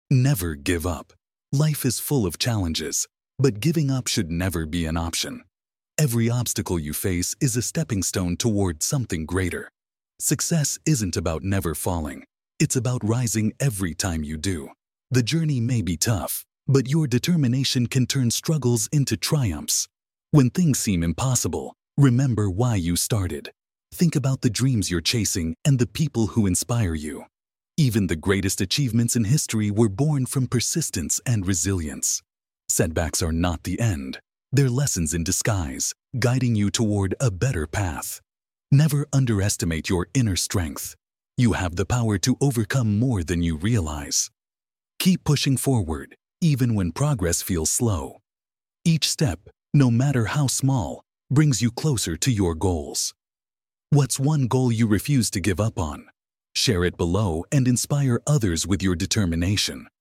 Never give up. Life is full of challenges, but giving up should never be an option. Every obstacle you face is a stepping stone toward something greater. Success isn't about never falling. It's about rising every time you do. The journey may be tough, but your determination can turn struggles into triumphs. When things seem impossible, remember why you started. Think about the dreams you're chasing and the people who inspire you. Even the greatest achievements in history were born from persistence and resilience. Setbacks are not the end. They're lessons in disguise, guiding you toward a better path. Never underestimate your inner strength. You have the power to overcome more than you realize. Keep pushing forward, even when progress feels slow. Each step, no matter how small, brings you closer to your goals. What's one goal you refuse to give up on? Share it below and inspire others with your determination.